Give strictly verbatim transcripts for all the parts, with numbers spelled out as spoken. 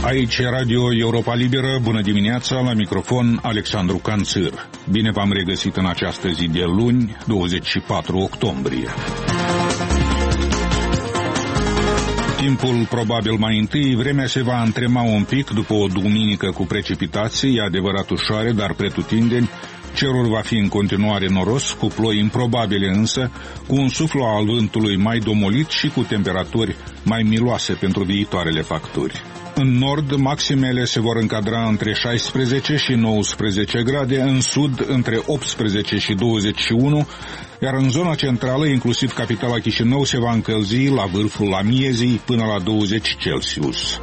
Aici Radio Europa Liberă, bună dimineața, la microfon Alexandru Canțir. Bine v-am regăsit în această zi de luni, douăzeci și patru octombrie. Timpul probabil mai întâi, vremea se va întrema un pic după o duminică cu precipitații, e adevărat ușoare, dar pretutindeni. Cerul va fi în continuare noros, cu ploi improbabile însă, cu un suflu al vântului mai domolit și cu temperaturi mai miloase pentru viitoarele facturi. În nord, maximele se vor încadra între șaisprezece și nouăsprezece grade, în sud între optsprezece și douăzeci și unu, iar în zona centrală, inclusiv capitala Chișinău, se va încălzi la vârful amiezii până la douăzeci Celsius.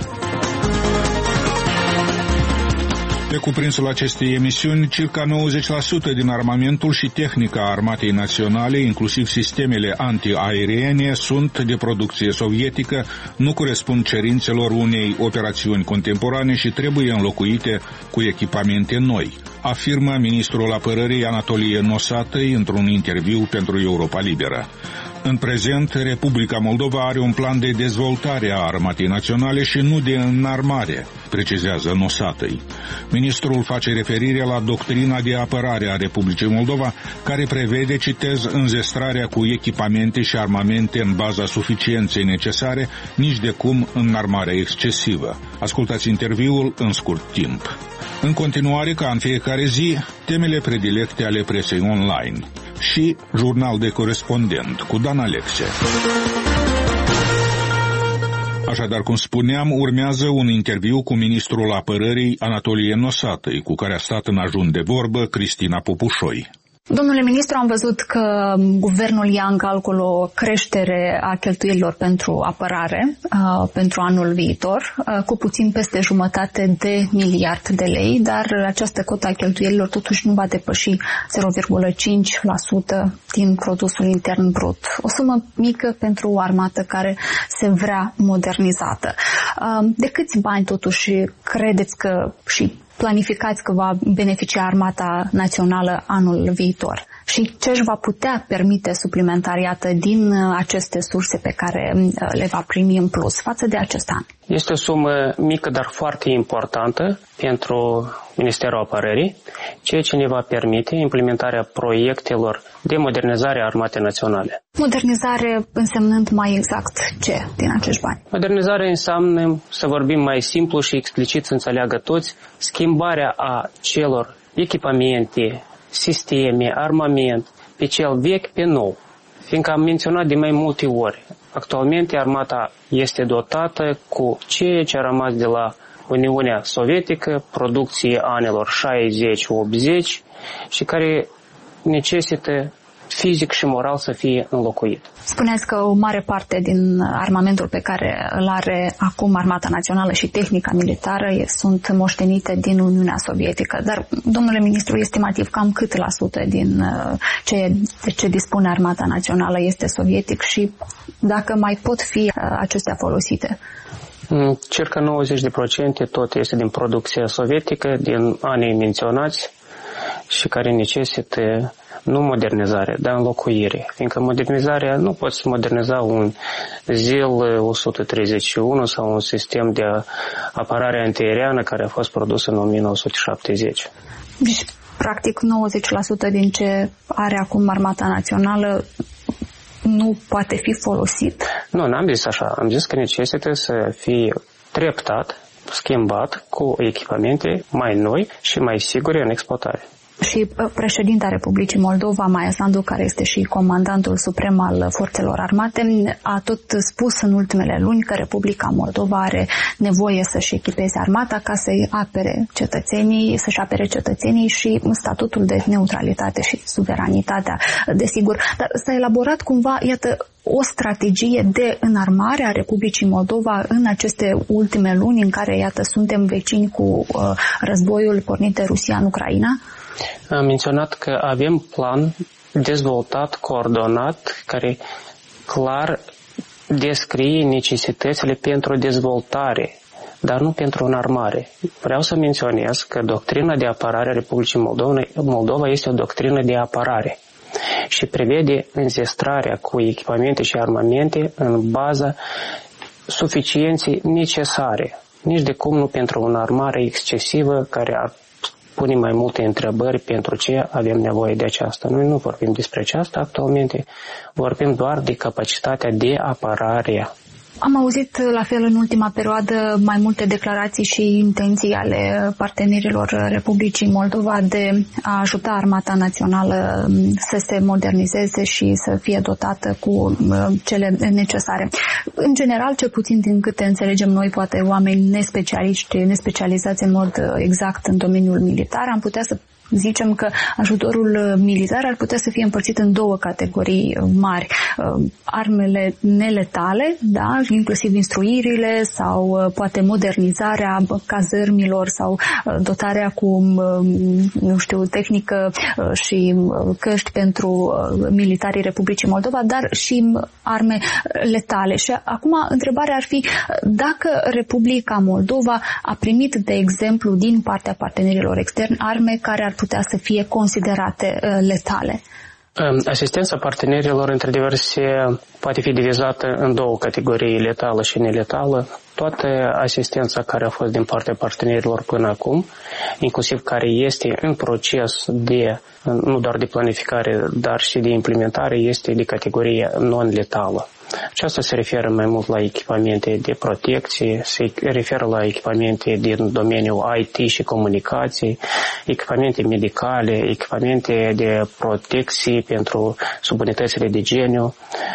Pe cuprinsul acestei emisiuni, circa nouăzeci la sută din armamentul și tehnica Armatei Naționale, inclusiv sistemele antiaeriene, sunt de producție sovietică, nu corespund cerințelor unei operațiuni contemporane și trebuie înlocuite cu echipamente noi, afirmă ministrul apărării Anatolie Nosatăi într-un interviu pentru Europa Liberă. În prezent, Republica Moldova are un plan de dezvoltare a Armatei Naționale și nu de înarmare, precizează Nosatăi. Ministrul face referire la doctrina de apărare a Republicii Moldova, care prevede, citez, înzestrarea cu echipamente și armamente în baza suficienței necesare, nici de cum înarmarea excesivă. Ascultați interviul în scurt timp. În continuare, ca în fiecare zi, temele predilecte ale presei online și jurnal de corespondent cu Dan Alexe. Așadar, cum spuneam, urmează un interviu cu ministrul apărării Anatolie Nosatăi, cu care a stat în ajun de vorbă Cristina Popușoi. Domnule ministru, am văzut că guvernul ia în calcul o creștere a cheltuielilor pentru apărare uh, pentru anul viitor, uh, cu puțin peste jumătate de miliard de lei, dar această cotă a cheltuielilor totuși nu va depăși zero virgulă cinci la sută din produsul intern brut. O sumă mică pentru o armată care se vrea modernizată. Uh, de câți bani totuși credeți că și planificați că va beneficia Armata Națională anul viitor? Și ce își va putea permite suplimentariată din aceste surse pe care le va primi în plus față de acest an? Este o sumă mică, dar foarte importantă pentru Ministerul Apărării, ceea ce ne va permite implementarea proiectelor de modernizare a Armatei Naționale. Modernizare însemnând mai exact ce din acești bani? Modernizarea înseamnă, să vorbim mai simplu și explicit să înțeleagă toți, schimbarea a celor echipamente, sisteme, armament, pe cel vechi pe nou. Fiindcă am menționat de mai multe ori, actualmente armata este dotată cu ceea ce a rămas de la Uniunea Sovietică, producție anilor șaizeci optzeci și care necesită fizic și moral să fie înlocuit. Spuneți că o mare parte din armamentul pe care îl are acum Armata Națională și tehnica militară sunt moștenite din Uniunea Sovietică. Dar, domnule ministru, estimativ cam cât la sută din ce, de ce dispune Armata Națională este sovietic și dacă mai pot fi acestea folosite? Circa nouăzeci la sută tot este din producția sovietică, din anii menționați și care necesită nu modernizare, dar înlocuire. Fiindcă modernizarea, nu poți moderniza un Zil o sută treizeci și unu sau un sistem de apărare antiaeriană care a fost produs în o mie nouă sute șaptezeci. Deci, practic, nouăzeci la sută din ce are acum Armata Națională nu poate fi folosit? Nu, n-am zis așa. Am zis că necesită să fie treptat, schimbat cu echipamente mai noi și mai sigure în exploatare. Și președinta Republicii Moldova, Maia Sandu, care este și comandantul suprem al forțelor armate, a tot spus în ultimele luni că Republica Moldova are nevoie să-și echipeze armata ca să-i apere cetățenii, să-și apere cetățenii și statutul de neutralitate și suveranitatea, desigur. Dar s-a elaborat cumva, iată, o strategie de înarmare a Republicii Moldova în aceste ultime luni în care, iată, suntem vecini cu uh, războiul pornit de Rusia în Ucraina? Am menționat că avem plan dezvoltat, coordonat, care clar descrie necesitățile pentru dezvoltare, dar nu pentru înarmare. Vreau să menționez că doctrina de apărare a Republicii Moldova, Moldova este o doctrină de apărare și prevede înzestrarea cu echipamente și armamente în baza suficienței necesare. nici de cum nu pentru o înarmare excesivă care ar pune mai multe întrebări pentru ce avem nevoie de aceasta. Noi nu vorbim despre aceasta actualmente, vorbim doar de capacitatea de apărare. Am auzit la fel în ultima perioadă mai multe declarații și intenții ale partenerilor Republicii Moldova de a ajuta Armata Națională să se modernizeze și să fie dotată cu cele necesare. În general, cel puțin din câte înțelegem noi, poate oameni nespecialiști, nespecializați în mod exact în domeniul militar, am putea să zicem că ajutorul militar ar putea să fie împărțit în două categorii mari. Armele neletale, da, inclusiv instruirile sau poate modernizarea cazărmilor sau dotarea cu, nu știu, tehnică și căști pentru militarii Republicii Moldova, dar și arme letale. Și acum întrebarea ar fi dacă Republica Moldova a primit, de exemplu, din partea partenerilor externi arme care ar putea să fie considerate uh, letale. Asistența partenerilor, într-adevăr, se poate fi divizată în două categorii, letală și neletală. Toată asistența care a fost din partea partenerilor până acum, inclusiv care este în proces de, nu doar de planificare, dar și de implementare, este de categorie non-letală. Aceasta se referă mai mult la echipamente de protecție, se referă la echipamente din domeniul I T și comunicații, echipamente medicale, echipamente de protecție pentru subunitățile de geniu.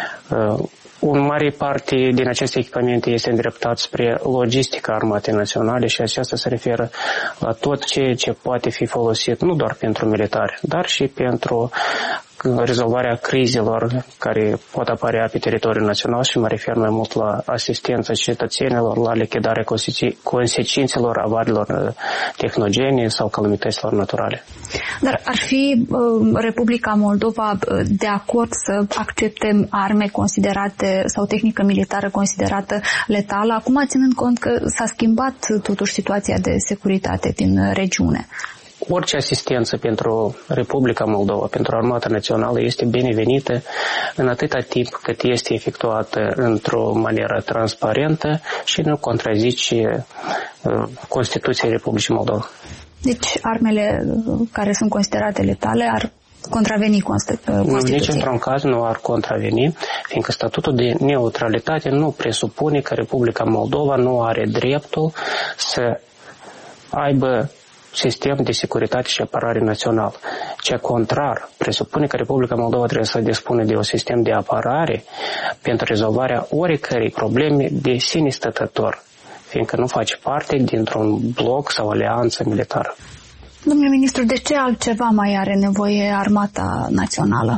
O mare parte din aceste echipamente este îndreptat spre logistica Armatei Naționale și aceasta se referă la tot ceea ce poate fi folosit nu doar pentru militari, dar și pentru rezolvarea crizelor care pot apărea pe teritoriul național și mă refer mai mult la asistența cetățenilor, la lichidarea consecințelor avariilor tehnogene sau calamităților naturale. Dar ar fi uh, Republica Moldova de acord să accepte arme considerate sau tehnică militară considerată letală, acum ținând cont că s-a schimbat totuși situația de securitate din regiune? Orice asistență pentru Republica Moldova, pentru Armata Națională, este binevenită în atâta timp cât este efectuată într-o manieră transparentă și nu contrazice Constituția Republicii Moldova. Deci armele care sunt considerate letale ar contraveni Constituției? Nici într-un caz nu ar contraveni, fiindcă statutul de neutralitate nu presupune că Republica Moldova nu are dreptul să aibă sistem de securitate și apărare național. Ce contrar, presupune că Republica Moldova trebuie să dispună de un sistem de apărare pentru rezolvarea oricărei probleme de sine stătător, fiindcă nu face parte dintr-un bloc sau alianță militară. Domnule ministru, de ce altceva mai are nevoie Armata Națională?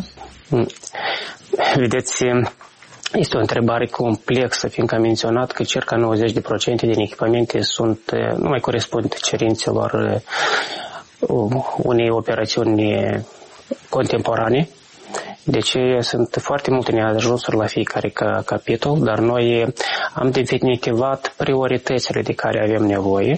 Vedeți, este o întrebare complexă, fiindcă am menționat că circa nouăzeci la sută din echipamente sunt, nu mai corespund cerințelor unei operațiuni contemporane. Deci sunt foarte multe neajunsuri la fiecare capitol, dar noi am definitivat prioritățile de care avem nevoie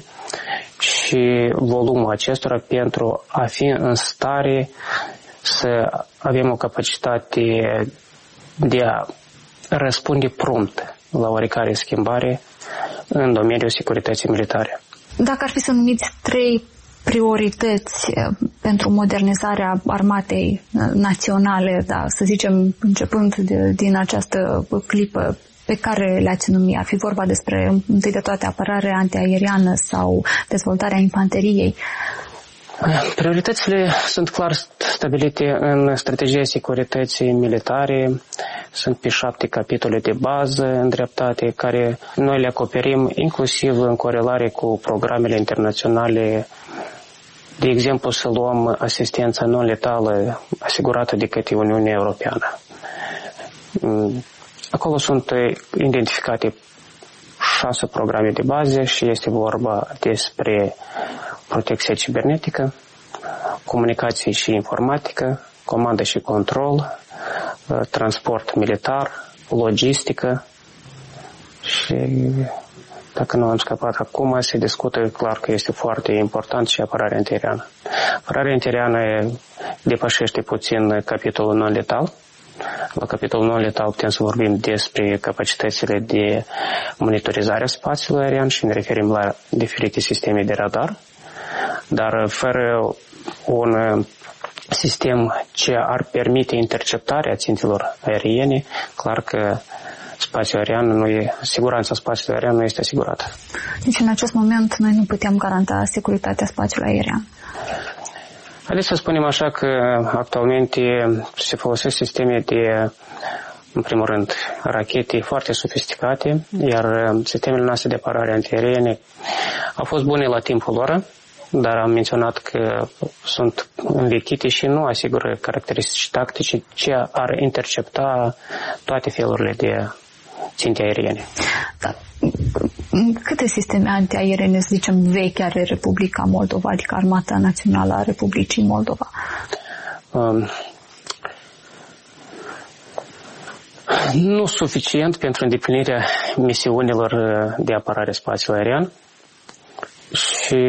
și volumul acestora pentru a fi în stare să avem o capacitate de a răspunde prompt la oricare schimbare în domeniul securității militare. Dacă ar fi să numiți trei priorități pentru modernizarea armatei naționale, da, să zicem, începând de, din această clipă, pe care le-ați numi? Ar fi vorba despre, întâi de toate, apărare antiaeriană sau dezvoltarea infanteriei? Prioritățile sunt clar stabilite în strategia securității militare. Sunt pe șapte capitole de bază îndreptate, care noi le acoperim inclusiv în corelare cu programele internaționale. De exemplu, să luăm asistența non-letală asigurată de către Uniunea Europeană. Acolo sunt identificate șase programe de bază și este vorba despre protecție cibernetică, comunicație și informatică, comandă și control, transport militar, logistică și, dacă nu am scăpat acum, se discută clar că este foarte important și apărarea antiaeriană. Apărarea antiaeriană depășește puțin capitolul non-letal, La capitolul non-letal putem să vorbim despre capacitățile de monitorizare a spațiului aerian și ne referim la diferite sisteme de radar, dar fără un sistem ce ar permite interceptarea țintelor aeriene, clar că spațiul aerian nu e, siguranța spațiului aerian nu este asigurată. Deci în acest moment noi nu putem garanta securitatea spațiului aerian. Haideți să spunem așa că actualmente se folosesc sisteme de, în primul rând, rachete foarte sofisticate, iar sistemele noastre de apărare antiaeriene au fost bune la timpul lor, dar am menționat că sunt învechite și nu asigură caracteristici tactice ce ar intercepta toate felurile de ținte aeriene. Da. Câte sisteme antiaeriene, să zicem, vechi are Republica Moldova, adică Armata Națională a Republicii Moldova? Um, nu suficient pentru îndeplinirea misiunilor de apărare spațiului aerian și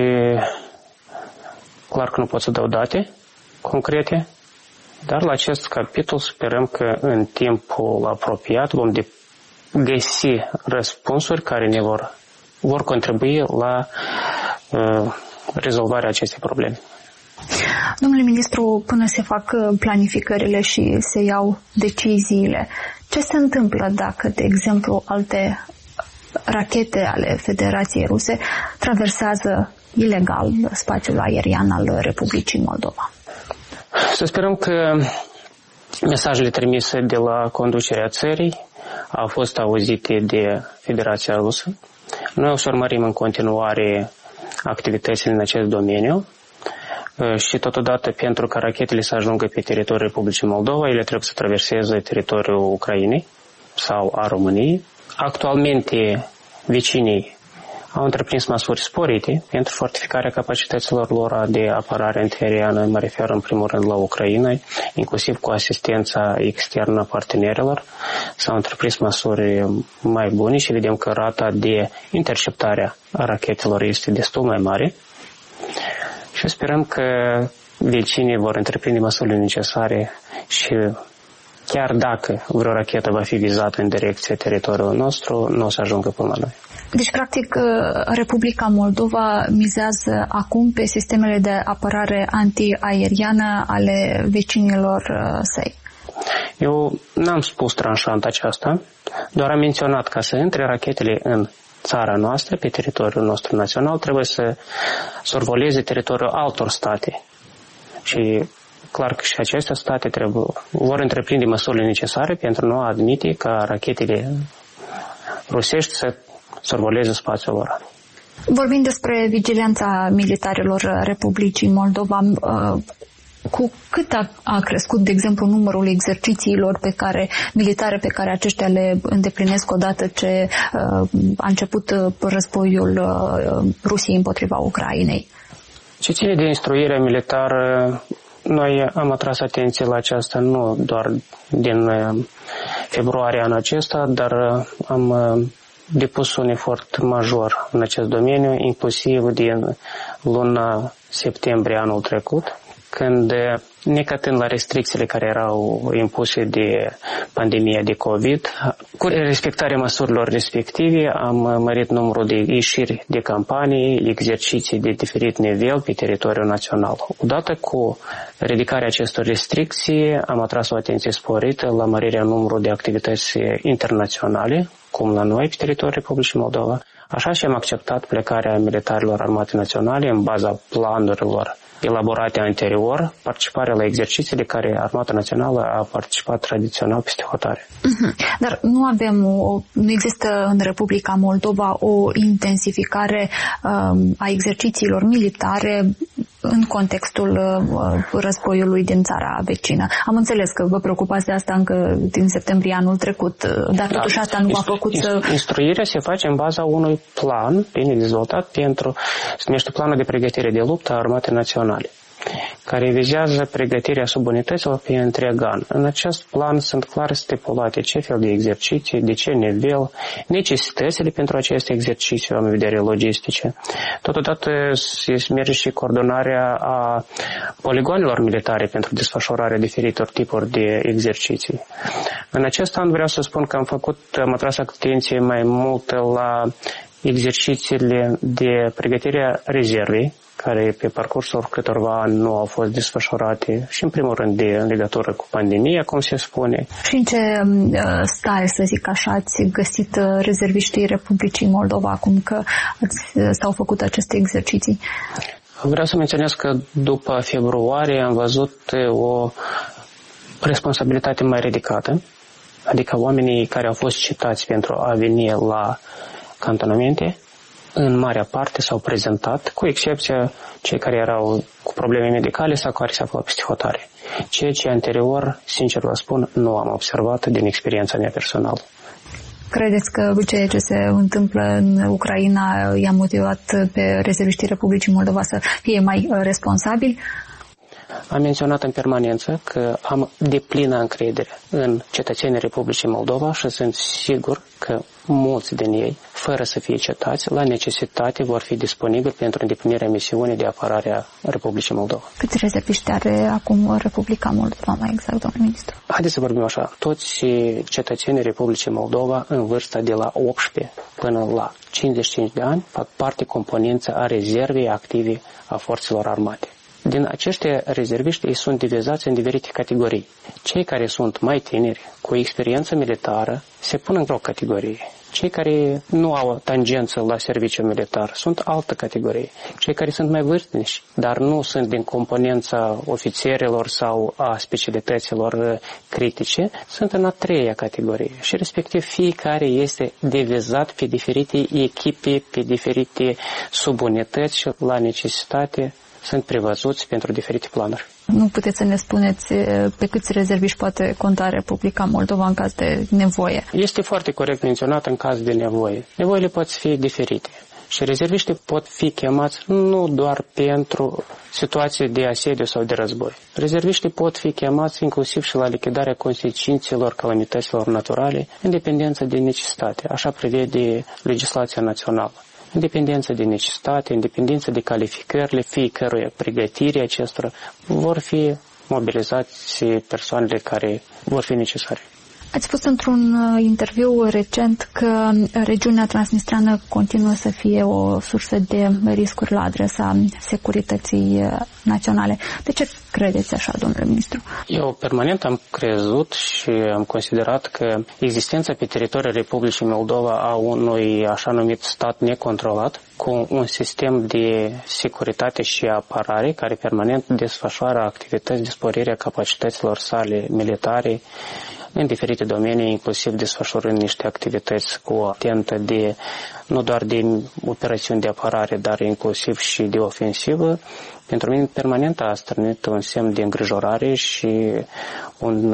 clar că nu pot să dau date concrete, dar la acest capitol sperăm că în timpul apropiat vom de găsi răspunsuri care ne vor, vor contribui la uh, rezolvarea acestei probleme. Domnule ministru, până se fac planificările și se iau deciziile, ce se întâmplă dacă, de exemplu, alte rachete ale Federației Ruse traversează ilegal spațiul aerian al Republicii Moldova? Să sperăm că mesajele trimise de la conducerea țării au fost auzite de Federația Rusă. Noi o să urmărim în continuare activitățile în acest domeniu și totodată pentru ca rachetele să ajungă pe teritoriul Republicii Moldova, ele trebuie să traverseze teritoriul Ucrainei sau a României. Actualmente vecinii au întreprins măsuri sporite pentru fortificarea capacităților lor de apărare antiaeriană, mă refer în primul rând la Ucraina, inclusiv cu asistența externă a partenerilor. S-au întreprins măsuri mai bune și vedem că rata de interceptare a rachetelor este destul mai mare și sperăm că vecinii vor întreprinde măsurile necesare și chiar dacă vreo rachetă va fi vizată în direcția teritoriului nostru, nu o să ajungă până la noi. Deci, practic, Republica Moldova mizează acum pe sistemele de apărare antiaeriană ale vecinilor săi. Eu n-am spus tranșant aceasta, doar am menționat că să intre rachetele în țara noastră, pe teritoriul nostru național, trebuie să survoleze teritoriul altor state. Și clar că și aceste state trebuie, vor întreprinde măsurile necesare pentru a nu admite ca rachetele rusești să survoleze spațiul lor. Vorbind despre vigilența militarilor Republicii Moldova, cu cât a, a crescut, de exemplu, numărul exercițiilor pe care, militare pe care aceștia le îndeplinesc odată ce uh, a început războiul uh, Rusiei împotriva Ucrainei? Ce ține de instruirea militară, noi am atras atenție la aceasta nu doar din februarie anul acesta, dar am depus un efort major în acest domeniu, inclusiv din luna septembrie anul trecut, când, necătând la restricțiile care erau impuse de pandemia de COVID, cu respectarea măsurilor respective, am mărit numărul de ieșiri de campanii, exerciții de diferit nivel pe teritoriul național. Odată cu ridicarea acestor restricții, am atras o atenție sporită la mărirea numărului de activități internaționale, cum la noi pe teritoriul Republicii Moldova, așa și am acceptat plecarea militarilor Armatei Naționale în baza planurilor elaborate anterior, participarea la exercițiile care Armata Națională a participat tradițional peste hotare. Uh-huh. Dar nu avem, o, nu există în Republica Moldova o intensificare um, a exercițiilor militare în contextul uh, războiului din țara vecină. Am înțeles că vă preocupați de asta încă din septembrie anul trecut, dar totuși da, asta nu v-a făcut să... Instruirea se face în baza unui plan bine dezvoltat pentru, se numește planul de pregătire de luptă a Armatei Naționale. care vizează pregătirea subunităților pe întreg an. În acest plan sunt clar stipulate ce fel de exerciții, de ce nivel, necesitățile pentru aceste exerciții în vedere logistice. Totodată merge și coordonarea a poligoanelor militare pentru desfășurarea diferitor tipuri de exerciții. În acest an vreau să spun că am făcut, am atras atenție mai mult la exercițiile de pregătire a rezervei, care pe parcursul câtorva ani nu au fost desfășurate și în primul rând de în legătură cu pandemia, cum se spune. Și în ce stare, să zic așa, ați găsit rezerviștii Republicii Moldova acum că ați, s-au făcut aceste exerciții? Vreau să menționez că după februarie am văzut o responsabilitate mai ridicată, adică oamenii care au fost citați pentru a veni la cantonamente, în marea parte s-au prezentat, cu excepția cei care erau cu probleme medicale sau care se aflau peste hotare. Ceea ce anterior, sincer vă spun, nu am observat din experiența mea personală. Credeți că ceea ce se întâmplă în Ucraina i-a motivat pe rezerviștii Republicii Moldova să fie mai responsabili? Am menționat în permanență că am deplină încredere în cetățenii Republicii Moldova și sunt sigur că mulți din ei, fără să fie cetați, la necesitate vor fi disponibili pentru îndeplinirea misiunii de apărare a Republicii Moldova. Câți rezerviști are acum Republica Moldova, mai exact, domnule ministru? Haideți să vorbim așa. Toți cetățenii Republicii Moldova în vârsta de la optsprezece până la cincizeci și cinci de ani fac parte componență a rezervei active a forțelor armate. Din acești rezerviști, ei sunt divizați în diferite categorii. Cei care sunt mai tineri, cu experiență militară, se pun într-o categorie. Cei care nu au tangență la serviciu militar sunt altă categorie. Cei care sunt mai vârstnici, dar nu sunt din componența ofițerilor sau a specialităților critice, sunt în a treia categorie. Și respectiv fiecare este divizat pe diferite echipe, pe diferite subunități și la necesitate sunt prevăzuți pentru diferite planuri. Nu puteți să ne spuneți pe câți rezerviști poate conta Republica Moldova în caz de nevoie? Este foarte corect menționat în caz de nevoie. Nevoile pot fi diferite și rezerviștii pot fi chemați nu doar pentru situații de asediu sau de război. Rezerviștii pot fi chemați inclusiv și la lichidarea consecințelor calamităților naturale, în dependență de necesitate. Așa prevede legislația națională. Independență de necesitate, independență de calificările fiecăruia, pregătirea acestora, vor fi mobilizați persoanele care vor fi necesare. Ați spus într-un interviu recent că regiunea transnistreană continuă să fie o sursă de riscuri la adresa securității naționale. De ce credeți așa, domnule ministru? Eu permanent am crezut și am considerat că existența pe teritoriul Republicii Moldova a unui așa numit stat necontrolat, cu un sistem de securitate și apărare care permanent desfășoară activități de sporire a capacităților sale militare în diferite domenii, inclusiv desfășurând niște activități cu atentă de, nu doar de operațiuni de apărare, dar inclusiv și de ofensivă. Pentru mine permanent a strânit un semn de îngrijorare și un,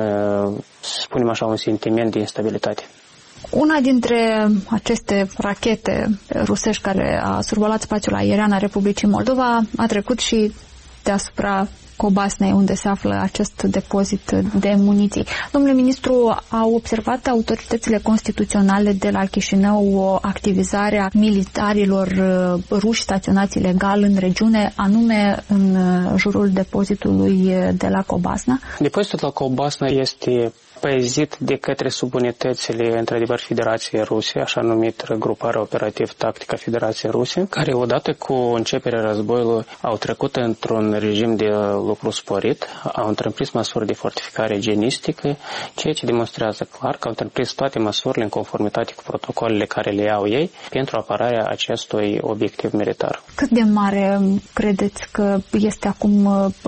să spunem așa, un sentiment de instabilitate. Una dintre aceste rachete rusești care a survolat spațiul aerian al Republicii Moldova a trecut și deasupra Cobasnei, unde se află acest depozit de muniții. Domnule ministru, au observat autoritățile constituționale de la Chișinău o activizare a militarilor ruși staționați ilegal în regiune, anume în jurul depozitului de la Cobasna? Depozitul la Cobasna este păzit de către subunitățile, într-adevăr, Federației Ruse, așa numit Gruparea Operativ-Tactică Federației Ruse, care odată cu începerea războiului au trecut într-un regim de lucru sporit, au întreprins măsuri de fortificare genistică, ceea ce demonstrează clar că au întreprins toate măsurile în conformitate cu protocolele care le au ei pentru apărarea acestui obiectiv militar. Cât de mare credeți că este acum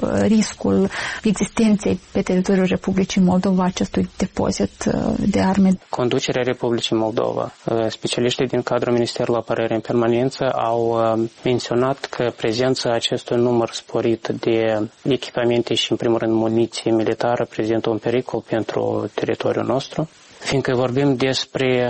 riscul existenței pe teritoriul Republicii Moldova acestui depozit de arme? Conducerea Republicii Moldova, specialiștii din cadrul Ministerului Apărării în permanență au menționat că prezența acestui număr sporit de echipamente și, în primul rând, muniție militară prezintă un pericol pentru teritoriul nostru, fiindcă vorbim despre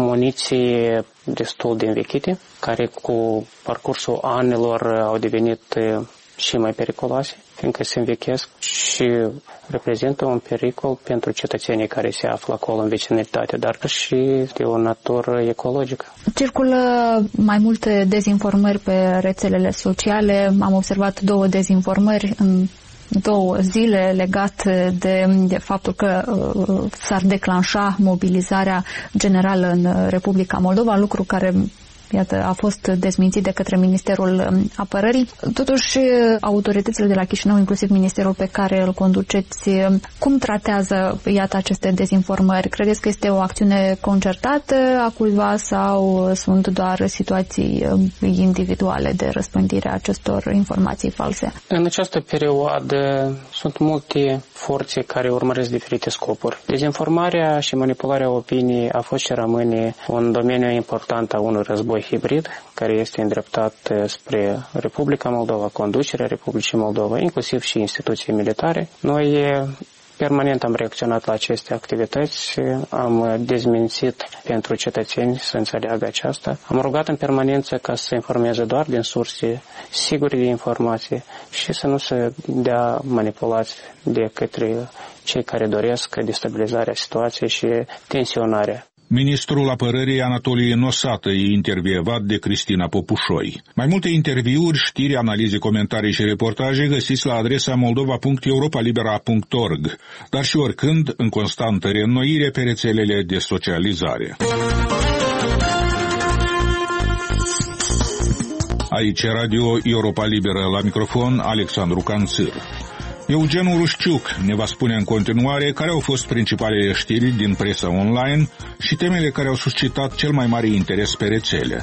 muniții destul de învechite, care cu parcursul anilor au devenit și mai periculoase. fiindcă se învechesc și reprezintă un pericol pentru cetățenii care se află acolo în vecinătate, dar și de o natură ecologică. Circulă mai multe dezinformări pe rețelele sociale. Am observat două dezinformări în două zile legate de, de faptul că uh, s-ar declanșa mobilizarea generală în Republica Moldova, lucru care, iată, a fost dezmințit de către Ministerul Apărării. Totuși, autoritățile de la Chișinău, inclusiv ministerul pe care îl conduceți, cum tratează, iată, aceste dezinformări? Credeți că este o acțiune concertată a cuiva sau sunt doar situații individuale de răspândire a acestor informații false? În această perioadă sunt multe forțe care urmăresc diferite scopuri. Dezinformarea și manipularea opiniei a fost și rămâne un domeniu important a unui război hibrid, care este îndreptat spre Republica Moldova, conducerea Republicii Moldova, inclusiv și instituții militare. Noi permanent am reacționat la aceste activități, am dezmințit pentru cetățeni să înțeleagă aceasta. Am rugat în permanență ca să se informeze doar din surse sigure de informație și să nu se dea manipulați de către cei care doresc destabilizarea situației și tensionarea. Ministrul Apărării Anatolie Nosată e intervievat de Cristina Popușoi. Mai multe interviuri, știri, analize, comentarii și reportaje găsiți la adresa moldova punct europalibera punct org, dar și oricând în constantă reînnoire pe rețelele de socializare. Aici Radio Europa Liberă, la microfon Alexandru Canțir. Eugen Urușciuc ne va spune în continuare care au fost principalele știri din presa online și temele care au suscitat cel mai mare interes pe rețele.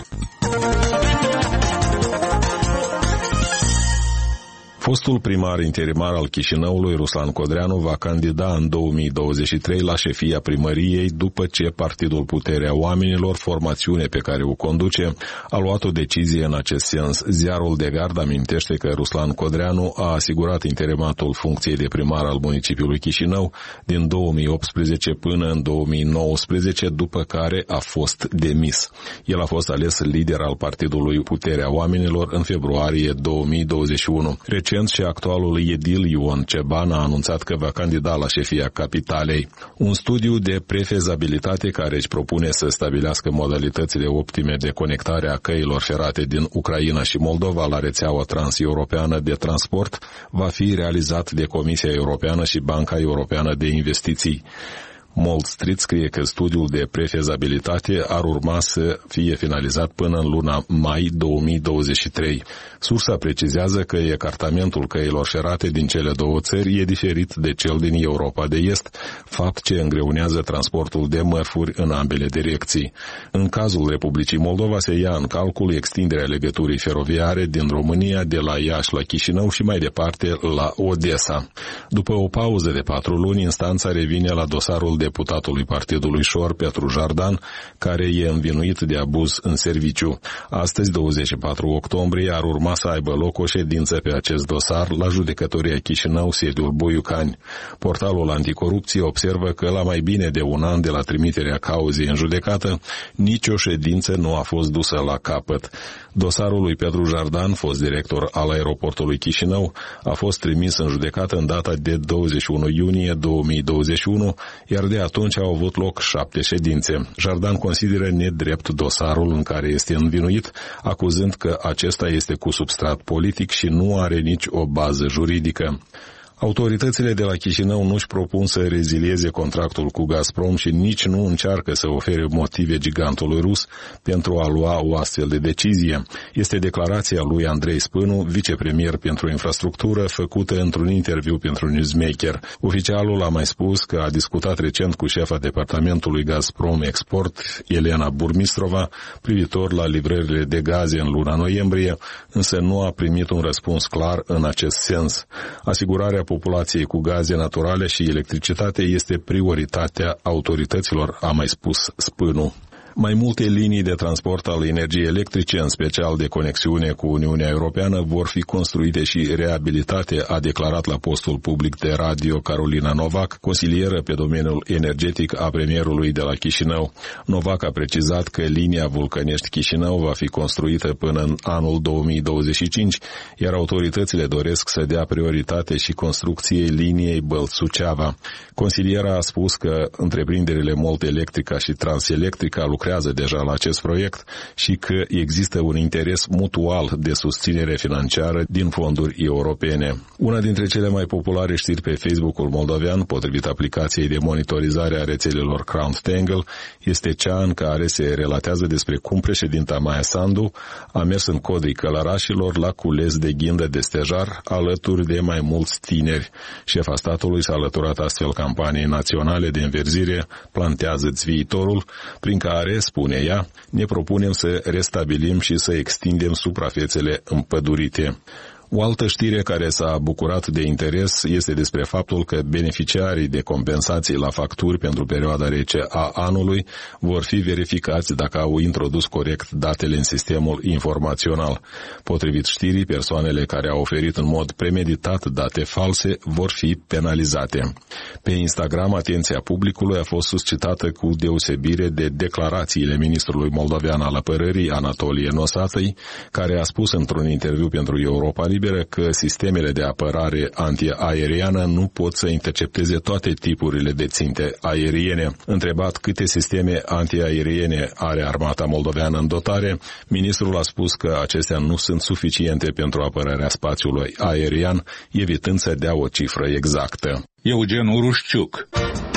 Fostul primar interimar al Chișinăului, Ruslan Codreanu, va candida în două mii douăzeci și trei la șefia primăriei după ce Partidul Puterea Oamenilor, formațiune pe care o conduce, a luat o decizie în acest sens. Ziarul de Gard amintește că Ruslan Codreanu a asigurat interimatul funcției de primar al municipiului Chișinău din două mii optsprezece până în două mii nouăsprezece, după care a fost demis. El a fost ales lider al Partidului Puterea Oamenilor în februarie două mii douăzeci și unu. Recent și actualul edil Ion Ceban a anunțat că va candida la șefia capitalei. Un studiu de prefezabilitate care își propune să stabilească modalitățile optime de conectare a căilor ferate din Ucraina și Moldova la rețeaua transeuropeană de transport va fi realizat de Comisia Europeană și Banca Europeană de Investiții. Mold Street scrie că studiul de prefezabilitate ar urma să fie finalizat până în luna mai două mii douăzeci și trei. Sursa precizează că ecartamentul căilor ferate din cele două țări e diferit de cel din Europa de Est, fapt ce îngreunează transportul de mărfuri în ambele direcții. În cazul Republicii Moldova se ia în calcul extinderea legăturii feroviare din România de la Iași la Chișinău și mai departe la Odessa. După o pauză de patru luni, instanța revine la dosarul deputatului Partidului Șor, Petru Jardan, care e învinuit de abuz în serviciu. Astăzi, douăzeci și patru octombrie, ar urma să aibă loc o ședință pe acest dosar la Judecătoria Chișinău, sediul Boiucani. Portalul Anticorupție observă că la mai bine de un an de la trimiterea cauzei în judecată, nicio ședință nu a fost dusă la capăt. Dosarul lui Petru Jardan, fost director al aeroportului Chișinău, a fost trimis în judecată în data de douăzeci și unu iunie două mii douăzeci și unu, iar de atunci au avut loc șapte ședințe. Jardan consideră nedrept dosarul în care este învinuit, acuzând că acesta este cu substrat politic și nu are nici o bază juridică. Autoritățile de la Chișinău nu-și propun să rezilieze contractul cu Gazprom și nici nu încearcă să ofere motive gigantului rus pentru a lua o astfel de decizie. Este declarația lui Andrei Spânu, vicepremier pentru infrastructură, făcută într-un interviu pentru Newsmaker. Oficialul a mai spus că a discutat recent cu șefa departamentului Gazprom Export, Elena Burmistrova, privitor la livrările de gaze în luna noiembrie, însă nu a primit un răspuns clar în acest sens. Asigurarea populației cu gaze naturale și electricitate este prioritatea autorităților, a mai spus Spânu. Mai multe linii de transport al energiei electrice, în special de conexiune cu Uniunea Europeană, vor fi construite și reabilitate, a declarat la postul public de radio Carolina Novac, consilieră pe domeniul energetic a premierului de la Chișinău. Novac a precizat că linia Vulcănești-Chișinău va fi construită până în anul două mii douăzeci și cinci, iar autoritățile doresc să dea prioritate și construcției liniei Bălți-Suceava. Consiliera a spus că întreprinderile Molt Electrica și Transelectrica lucrează deja la acest proiect și că există un interes mutual de susținere financiară din fonduri europene. Una dintre cele mai populare știri pe Facebook-ul moldovean, potrivit aplicației de monitorizare a rețelelor CrownTangle, este cea în care se relatează despre cum președinta Maia Sandu a mers în codrii călărașilor la cules de ghindă de stejar alături de mai mulți tineri. Șefa statului s-a alăturat astfel campaniei naționale de înverzire Plantează-ți viitorul, prin care, spune ea, ne propunem să restabilim și să extindem suprafețele împădurite. O altă știre care s-a bucurat de interes este despre faptul că beneficiarii de compensații la facturi pentru perioada rece a anului vor fi verificați dacă au introdus corect datele în sistemul informațional. Potrivit știrii, persoanele care au oferit în mod premeditat date false vor fi penalizate. Pe Instagram, atenția publicului a fost suscitată cu deosebire de declarațiile ministrului moldovean al apărării, Anatolie Nosatăi, care a spus într-un interviu pentru Europa Liberă că sistemele de apărare antiaeriană nu pot să intercepteze toate tipurile de ținte aeriene. Întrebat câte sisteme antiaeriene are armata moldoveană în dotare, ministrul a spus că acestea nu sunt suficiente pentru apărarea spațiului aerian, evitând să dea o cifră exactă. Eugen Urușciuc.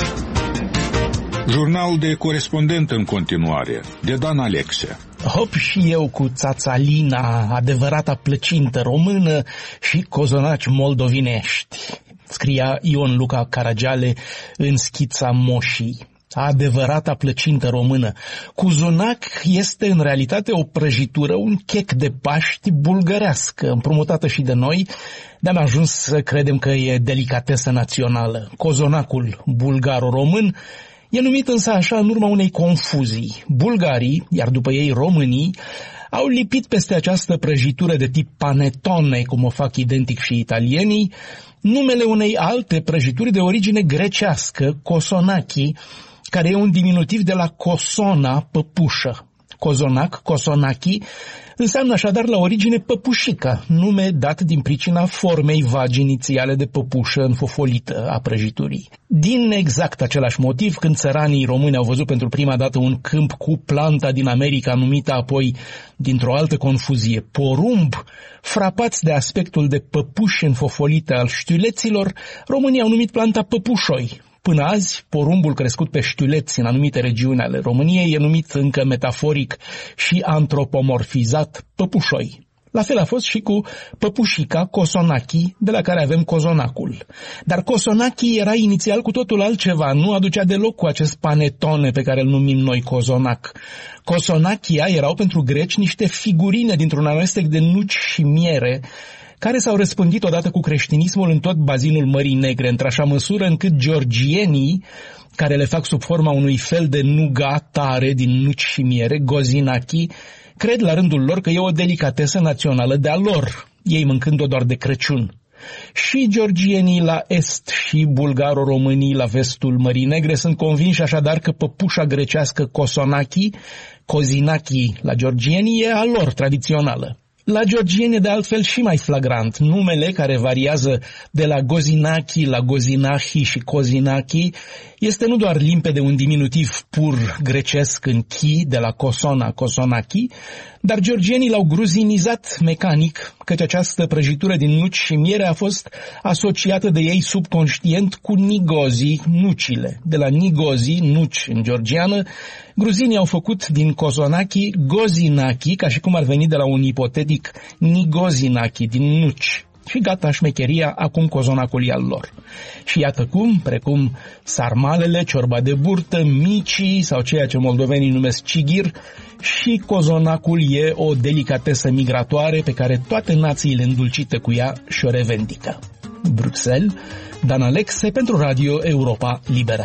Jurnal de corespondent în continuare, de Dan Alexe. Hop și eu cu țațalina, adevărata plăcintă română și cozonaci moldovinești, scria Ion Luca Caragiale în schița Moșii. Adevărata plăcintă română. Cuzonac este în realitate o prăjitură, un chec de Paști bulgărească, împrumutată și de noi, de-am ajuns să credem că e delicatesă națională. Cozonacul bulgaro-român e numit însă așa în urma unei confuzii. Bulgarii, iar după ei românii, au lipit peste această prăjitură de tip panettone, cum o fac identic și italienii, numele unei alte prăjituri de origine grecească, cosonachi, care e un diminutiv de la cosona, păpușă. Cozonac, cosonachi, înseamnă așadar la origine păpușica, nume dat din pricina formei vagi inițiale de păpușă înfofolită a prăjiturii. Din exact același motiv, când țăranii români au văzut pentru prima dată un câmp cu planta din America numită apoi, dintr-o altă confuzie, porumb, frapați de aspectul de păpușă înfofolită al știuleților, românii au numit planta păpușoi. Până azi, porumbul crescut pe știuleți în anumite regiuni ale României e numit încă metaforic și antropomorfizat păpușoi. La fel a fost și cu păpușica cosonachi, de la care avem cozonacul. Dar cosonachi era inițial cu totul altceva, nu aducea deloc cu acest panettone pe care îl numim noi cozonac. Cosonachia erau pentru greci niște figurine dintr-un amestec de nuci și miere, care s-au răspândit odată cu creștinismul în tot bazinul Mării Negre, într-așa măsură încât georgienii, care le fac sub forma unui fel de nuga tare din nuci și miere, gozinachi, cred la rândul lor că e o delicatesă națională de-a lor, ei mâncând-o doar de Crăciun. Și georgienii la est și bulgaro-românii la vestul Mării Negre sunt convinși așadar că păpușa grecească cosonachi, cozinachi la georgienii, e a lor tradițională. La georgieni e de altfel și mai flagrant. Numele, care variază de la gozinachi la gozinachi și cozinachi, este nu doar limpede un diminutiv pur grecesc în chi, de la cosona, cosonachi, dar georgienii l-au gruzinizat mecanic, căci această prăjitură din nuci și miere a fost asociată de ei subconștient cu nigozi, nucile. De la nigozi, nuci în georgiană, gruzinii au făcut din cosonachi gozinachi, ca și cum ar veni de la un ipotetic nigozinachi, din nuci. Și gata șmecheria, acum cozonacul e al lor. Și iată cum, precum sarmalele, ciorba de burtă, micii sau ceea ce moldovenii numesc cigir, și cozonacul e o delicatesă migratoare pe care toate națiile îndulcite cu ea și-o revendică. Bruxelles, Dan Alexe pentru Radio Europa Liberă.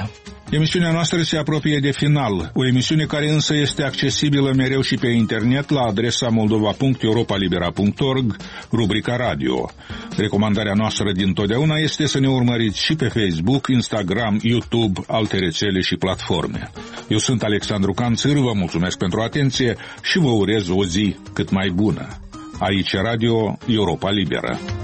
Emisiunea noastră se apropie de final, o emisiune care însă este accesibilă mereu și pe internet la adresa moldova punct europa libera punct org, rubrica radio. Recomandarea noastră dintotdeauna este să ne urmăriți și pe Facebook, Instagram, YouTube, alte rețele și platforme. Eu sunt Alexandru Canțir, vă mulțumesc pentru atenție și vă urez o zi cât mai bună. Aici Radio Europa Liberă.